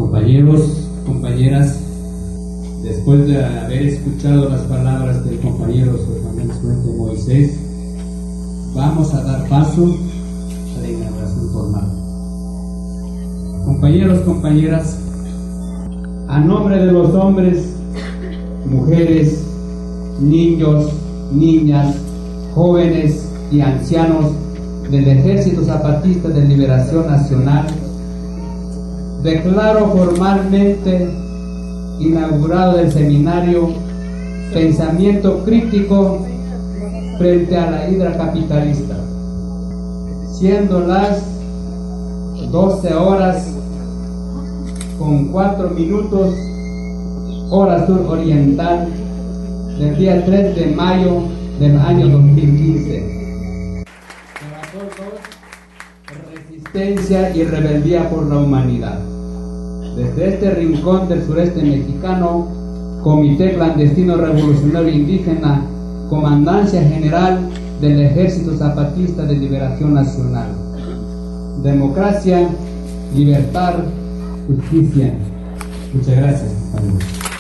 Compañeros, compañeras, después de haber escuchado las palabras del compañero José Moisés, vamos a dar paso a la inauguración formal. Compañeros, compañeras, a nombre de los hombres, mujeres, niños, niñas, jóvenes y ancianos del Ejército Zapatista de Liberación Nacional, declaro formalmente inaugurado el seminario Pensamiento Crítico frente a la hidra capitalista, siendo las 12 horas con 4 minutos, hora sur oriental, del día 3 de mayo del año 2015. Resistencia y rebeldía por la humanidad. Desde este rincón del sureste mexicano, Comité Clandestino Revolucionario Indígena, Comandancia General del Ejército Zapatista de Liberación Nacional. Democracia, libertad, justicia. Muchas gracias, compañeros.